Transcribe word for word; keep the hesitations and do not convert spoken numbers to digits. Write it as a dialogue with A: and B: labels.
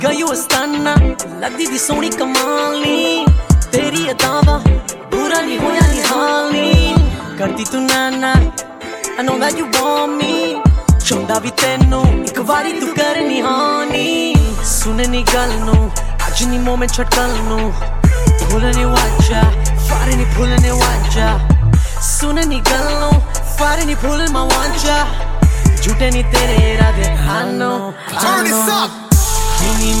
A: गयू Astana लगदी दी सोनी कमाली तेरी अदावा बुरा नहीं होया नहीं हाली करती तू नाना I know that you want me चाहुंदा भी तेनू एक वारी तू करनी हानी सुननी गल नू अज नी मोमेंट छटकल नू भूलने वाजा फारे नी भूलने वाजा सुननी गल नू फारे नी भूल मा वाजा झूठे नी तेरे इरादे I know I know